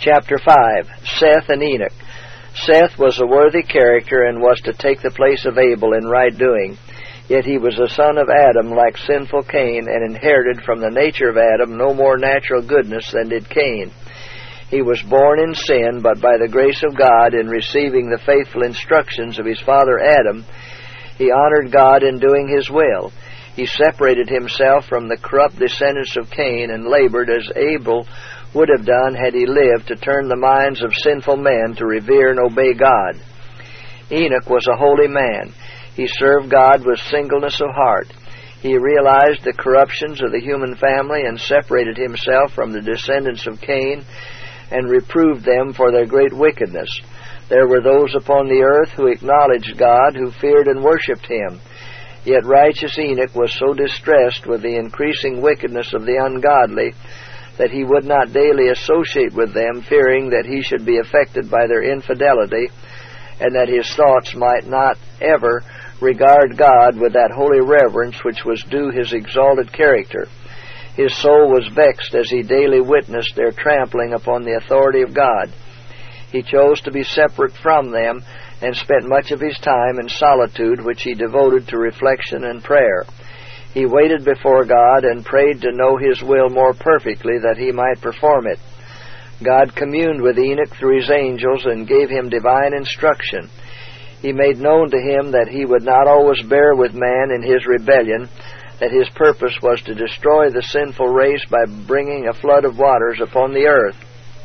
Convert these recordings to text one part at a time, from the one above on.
Chapter 5. Seth and Enoch. Seth was a worthy character and was to take the place of Abel in right doing. Yet he was a son of Adam like sinful Cain, and inherited from the nature of Adam no more natural goodness than did Cain. He was born in sin, but by the grace of God, in receiving the faithful instructions of his father Adam, he honored God in doing his will. He separated himself from the corrupt descendants of Cain and labored as Abel would have done had he lived, to turn the minds of sinful men to revere and obey God. Enoch was a holy man. He served God with singleness of heart. He realized the corruptions of the human family and separated himself from the descendants of Cain and reproved them for their great wickedness. There were those upon the earth who acknowledged God, who feared and worshipped him. Yet righteous Enoch was so distressed with the increasing wickedness of the ungodly that he would not daily associate with them, fearing that he should be affected by their infidelity, and that his thoughts might not ever regard God with that holy reverence which was due his exalted character. His soul was vexed as he daily witnessed their trampling upon the authority of God. He chose to be separate from them, and spent much of his time in solitude, which he devoted to reflection and prayer. He waited before God and prayed to know his will more perfectly, that he might perform it. God communed with Enoch through his angels and gave him divine instruction. He made known to him that he would not always bear with man in his rebellion, that his purpose was to destroy the sinful race by bringing a flood of waters upon the earth.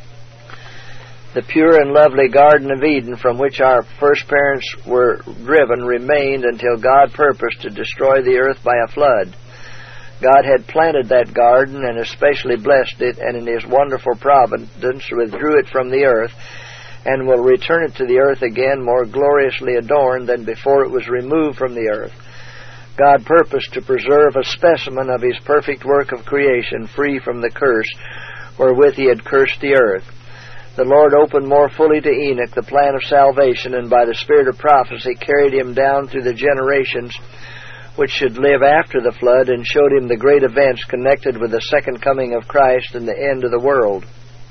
The pure and lovely Garden of Eden, from which our first parents were driven, remained until God purposed to destroy the earth by a flood. God had planted that garden and especially blessed it, and in his wonderful providence withdrew it from the earth, and will return it to the earth again more gloriously adorned than before it was removed from the earth. God purposed to preserve a specimen of his perfect work of creation, free from the curse wherewith he had cursed the earth. The Lord opened more fully to Enoch the plan of salvation, and by the spirit of prophecy carried him down through the generations which should live after the flood, and showed him the great events connected with the second coming of Christ and the end of the world.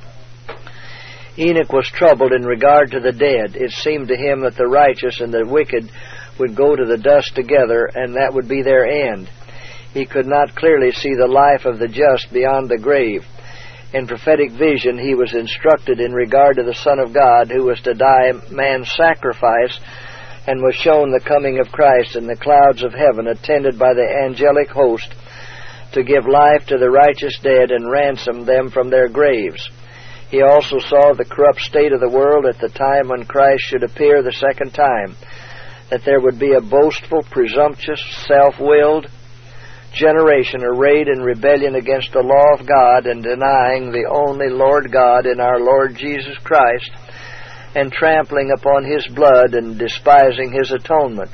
Enoch was troubled in regard to the dead. It seemed to him that the righteous and the wicked would go to the dust together, and that would be their end. He could not clearly see the life of the just beyond the grave. In prophetic vision he was instructed in regard to the Son of God, who was to die man's sacrifice, and was shown the coming of Christ in the clouds of heaven, attended by the angelic host, to give life to the righteous dead and ransom them from their graves. He also saw the corrupt state of the world at the time when Christ should appear the second time, that there would be a boastful, presumptuous, self-willed generation arrayed in rebellion against the law of God, and denying the only Lord God in our Lord Jesus Christ, and trampling upon his blood and despising his atonement.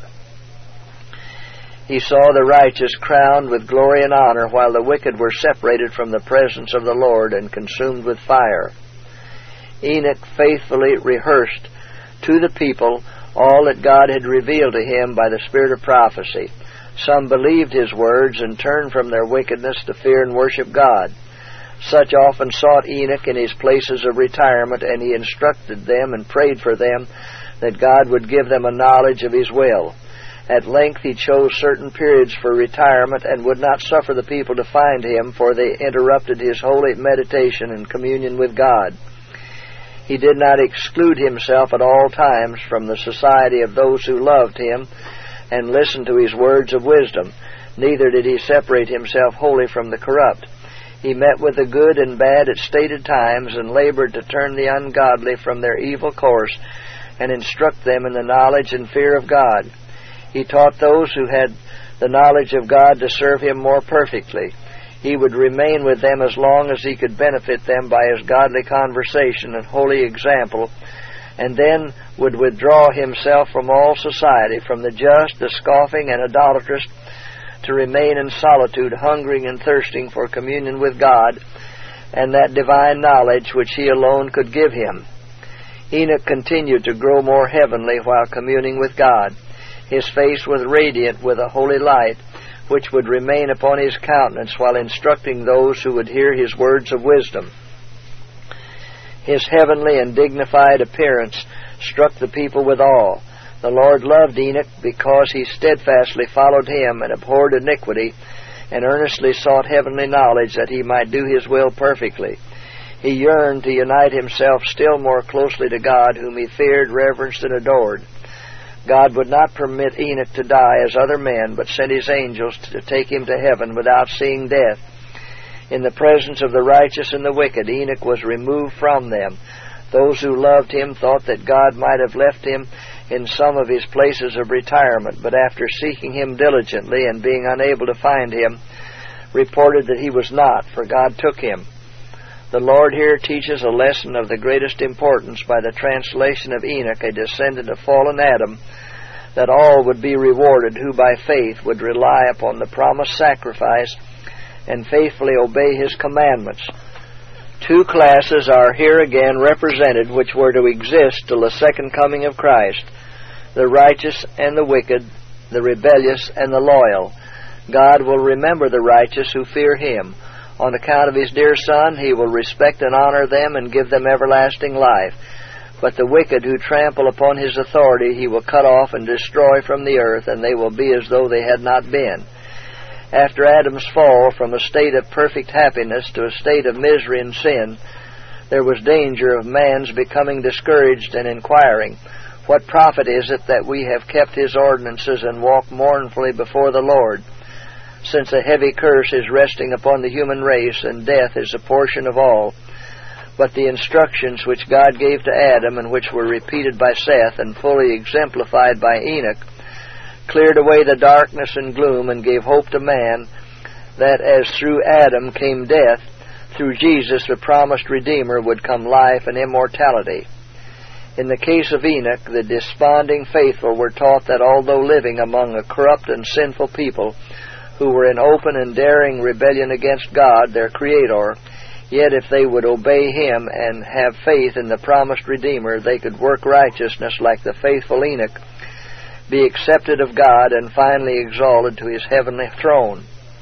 He saw the righteous crowned with glory and honor, while the wicked were separated from the presence of the Lord and consumed with fire. Enoch faithfully rehearsed to the people all that God had revealed to him by the spirit of prophecy. Some believed his words and turned from their wickedness to fear and worship God. Such often sought Enoch in his places of retirement, and he instructed them and prayed for them that God would give them a knowledge of his will. At length he chose certain periods for retirement, and would not suffer the people to find him, for they interrupted his holy meditation and communion with God. He did not exclude himself at all times from the society of those who loved him and listened to his words of wisdom. Neither did he separate himself wholly from the corrupt. He met with the good and bad at stated times, and labored to turn the ungodly from their evil course, and instruct them in the knowledge and fear of God. He taught those who had the knowledge of God to serve him more perfectly. He would remain with them as long as he could benefit them by his godly conversation and holy example, and then would withdraw himself from all society, from the just, the scoffing, and idolatrous, to remain in solitude, hungering and thirsting for communion with God and that divine knowledge which he alone could give him. Enoch continued to grow more heavenly while communing with God. His face was radiant with a holy light, which would remain upon his countenance while instructing those who would hear his words of wisdom. His heavenly and dignified appearance struck the people with awe. The Lord loved Enoch because he steadfastly followed him and abhorred iniquity, and earnestly sought heavenly knowledge that he might do his will perfectly. He yearned to unite himself still more closely to God, whom he feared, reverenced, and adored. God would not permit Enoch to die as other men, but sent his angels to take him to heaven without seeing death. In the presence of the righteous and the wicked, Enoch was removed from them. Those who loved him thought that God might have left him in some of his places of retirement, but after seeking him diligently and being unable to find him, reported that he was not, for God took him. The Lord here teaches a lesson of the greatest importance by the translation of Enoch, a descendant of fallen Adam, that all would be rewarded who by faith would rely upon the promised sacrifice and faithfully obey his commandments. Two classes are here again represented which were to exist till the second coming of Christ: the righteous and the wicked, the rebellious and the loyal. God will remember the righteous who fear him. On account of his dear Son, he will respect and honor them and give them everlasting life. But the wicked who trample upon his authority he will cut off and destroy from the earth, and they will be as though they had not been. After Adam's fall from a state of perfect happiness to a state of misery and sin, there was danger of man's becoming discouraged and inquiring, "What profit is it that we have kept his ordinances and walk mournfully before the Lord?" Since a heavy curse is resting upon the human race, and death is a portion of all. But the instructions which God gave to Adam, and which were repeated by Seth and fully exemplified by Enoch, cleared away the darkness and gloom and gave hope to man that as through Adam came death, through Jesus, the promised Redeemer, would come life and immortality. In the case of Enoch, the desponding faithful were taught that although living among a corrupt and sinful people who were in open and daring rebellion against God, their Creator, yet if they would obey him and have faith in the promised Redeemer, they could work righteousness like the faithful Enoch, be accepted of God, and finally exalted to his heavenly throne.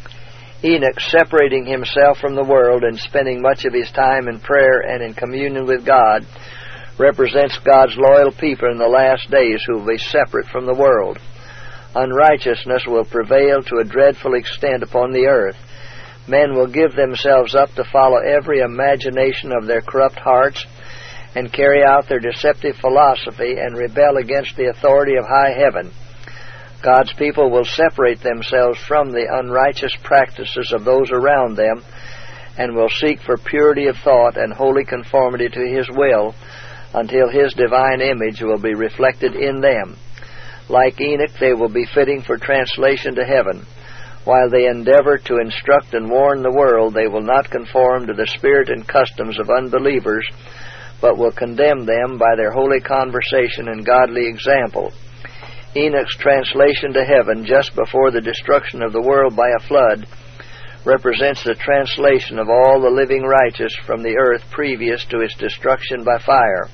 Enoch, separating himself from the world and spending much of his time in prayer and in communion with God, represents God's loyal people in the last days who will be separate from the world. Unrighteousness will prevail to a dreadful extent upon the earth. Men will give themselves up to follow every imagination of their corrupt hearts and carry out their deceptive philosophy and rebel against the authority of high heaven. God's people will separate themselves from the unrighteous practices of those around them and will seek for purity of thought and holy conformity to his will until his divine image will be reflected in them. Like Enoch, they will be fitting for translation to heaven. While they endeavor to instruct and warn the world, they will not conform to the spirit and customs of unbelievers, but will condemn them by their holy conversation and godly example. Enoch's translation to heaven just before the destruction of the world by a flood represents the translation of all the living righteous from the earth previous to its destruction by fire.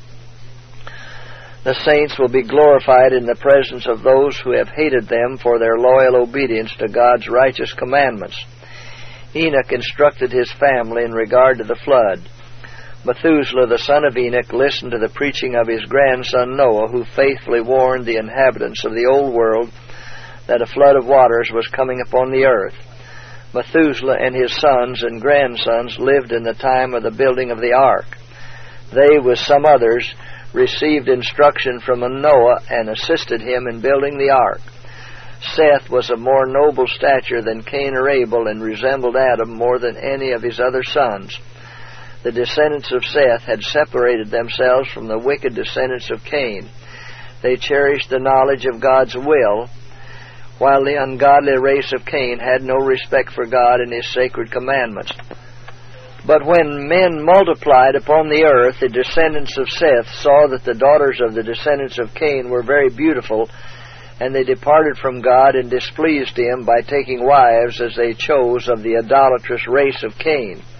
The saints will be glorified in the presence of those who have hated them for their loyal obedience to God's righteous commandments. Enoch instructed his family in regard to the flood. Methuselah, the son of Enoch, listened to the preaching of his grandson Noah, who faithfully warned the inhabitants of the old world that a flood of waters was coming upon the earth. Methuselah and his sons and grandsons lived in the time of the building of the ark. They, with some others, received instruction from Noah and assisted him in building the ark. Seth was of more noble stature than Cain or Abel and resembled Adam more than any of his other sons. The descendants of Seth had separated themselves from the wicked descendants of Cain. They cherished the knowledge of God's will, while the ungodly race of Cain had no respect for God and his sacred commandments. But when men multiplied upon the earth, the descendants of Seth saw that the daughters of the descendants of Cain were very beautiful, and they departed from God and displeased him by taking wives as they chose of the idolatrous race of Cain.